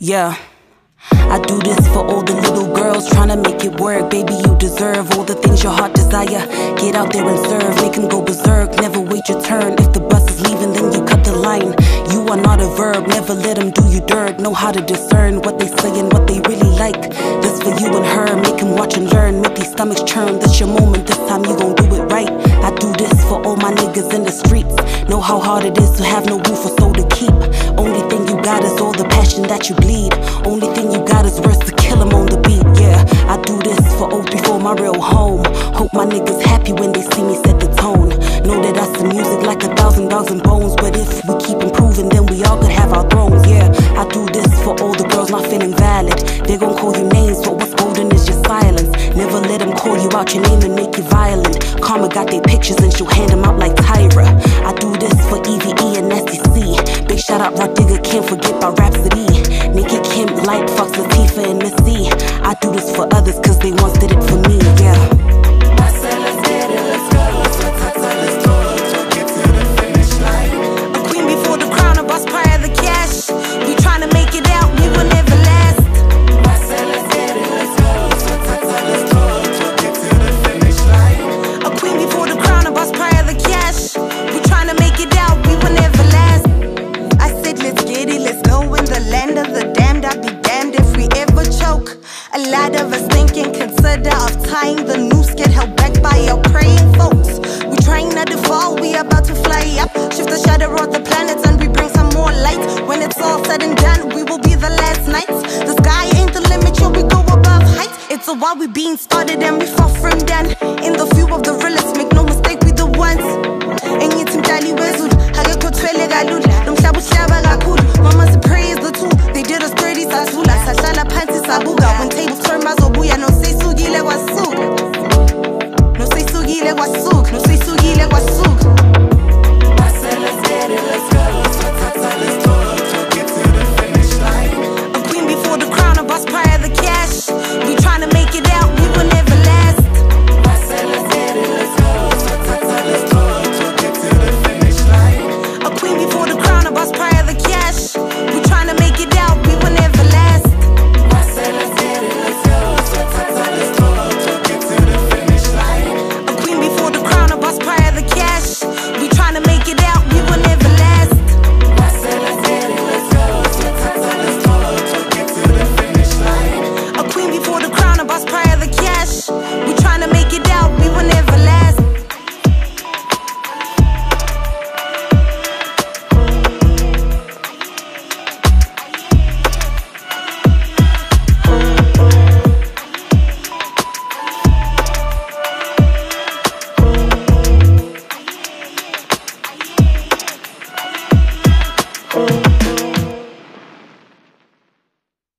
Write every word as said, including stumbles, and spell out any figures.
Yeah, I do this for all the little girls trying to make it work. Baby, you deserve all the things your heart desire. Get out there and serve, make them go berserk. Never wait your turn. If the bus is leaving, then you cut the line. You are not a verb, never let them do you dirt. Know how to discern what they say and what they really like. This for you and her, make them watch and learn. Make these stomachs churn, this your moment. This time you gon' do it right. I do this for all my niggas in the streets. Know how hard it is to have no roof or soul to keep. Only thing you got is all the passion that you bleed. Only thing you got is words to kill them on the beat. Yeah, I do this for oh three four, my real home. Hope my niggas happy when they see me set the tone. Know that I see music like a thousand dogs and bones. But if we keep improving, then we all could have our thrones. Yeah, I do this for all the girls not feeling valid. They gon' call you names, but what's golden is your silence. Never let them call you out your name and make you violent. Karma got their pictures and she'll hand them out like Tyra. I do this for E V E and S E C. Big shout out Rod Digger, can't forget about Rhapsody. Nikki Kim, Light, Fox, Latifah, and Missy. I do this for others cause they once did it for me, yeah. I said let's get it, let's go. So tata, let's go, so get to the finish line. A queen before the crown, a boss prior the cash. We tryna make it out, we will never last. I said let's get it, let's go. So tata, let's go, so get to the finish line. A queen before the crown, a boss prior the cash. We tryna make it out, we will never last. I said let's get it, let's go in the land of the damned. I'd be damned if we ever choke. A lot of us thinking, consider of tying the noose, get held back by our praying folks. We trying not to fall, we about to fly up. Shift the shadow of the planets and we bring some more light. When it's all said and done, we will be the last knights. The sky ain't the limit, yo, we go above heights. It's a while we being started and we far from done. In the view of the realest, make no mistake, we the ones. Engithi mdali wezulu, akekho thwele kalula. Lo mhlaba uhlaba kakhulu, mama sipraise the two. They did us dirty, sathula, sahlala phansi sabuka. When tables turn, bazobuya, no seyisukile kwasuka. No seyisukile kwasuka, no seyisukile kwasuka. I said let's get it, let's go. So tata, let's go, so get to the finish line. A queen before the crown, a boss prior the cash. We tryna make it out, we will never last. I said let's get it, let's go. So tata, let's go, so get to the finish line. A queen before the crown, a boss prior the cash. We tryna make it out, we will never last. I said let's get it, let's go. So tata, let's go, so get to the finish line. A queen before the crown, a boss prior the cash. We tryna make it out, we will never last. I said let's get it, let's go. So tata, let's go, so get to the finish line. A queen before the crown, a boss prior the cash. We tryna make it out, we will never last. Oh.